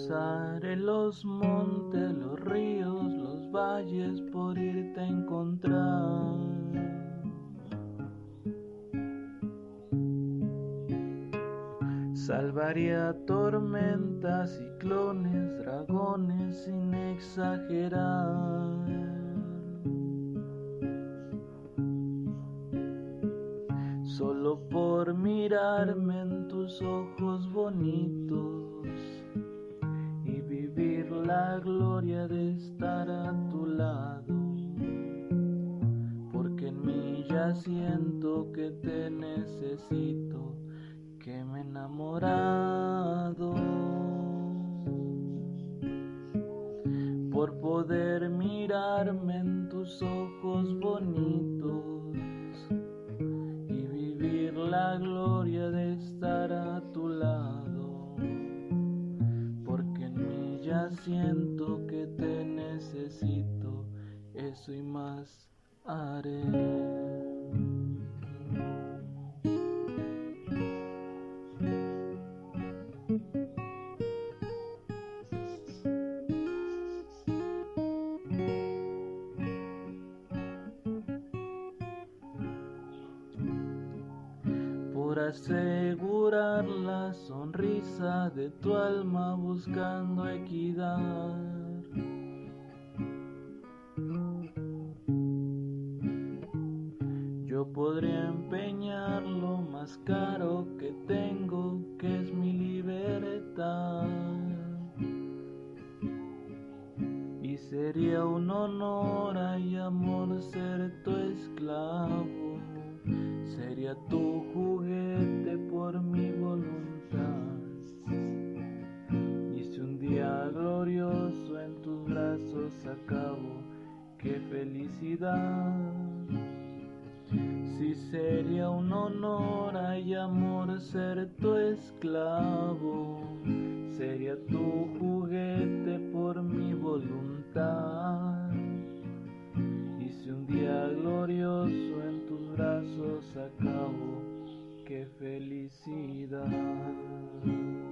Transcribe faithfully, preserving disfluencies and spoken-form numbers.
Cruzaré los montes, los ríos, los valles por irte a encontrar. Salvaría tormentas, ciclones, dragones sin exagerar. Solo por mirarme en tus ojos bonitos y vivir la gloria de estar a tu lado, porque en mí ya siento que te necesito, que me he enamorado. Por poder mirarme en tus ojos bonitos y vivir la gloria de estar a tu lado, porque en mí ya siento que te necesito, eso y más haré. Por asegurar la sonrisa de tu alma buscando equidad. Yo podría empeñar lo más caro que tengo, que es mi libertad. Y sería un honor y amor ser tu esclavo. Sería tu juguete por mi voluntad. Y si un día glorioso en tus brazos acabo, qué felicidad. Si sería un honor y amor ser tu esclavo, sería tu juguete por mi voluntad. Y si un día glorioso en tus brazos acabo, qué felicidad.